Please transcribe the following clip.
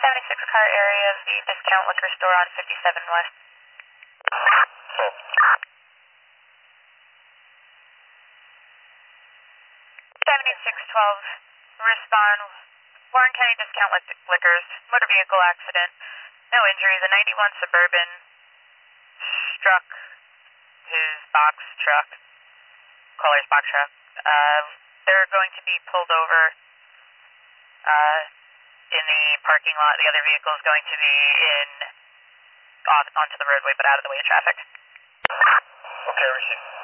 76 car area of the discount liquor store on 57 West. 7612, respond. Warren County Discount Liquors, motor vehicle accident, no injuries. A 91 Suburban struck his box truck, caller's box truck. They're going to be pulled over in the parking lot. The other vehicle is going to be onto the roadway, but out of the way of traffic. Okay, receive.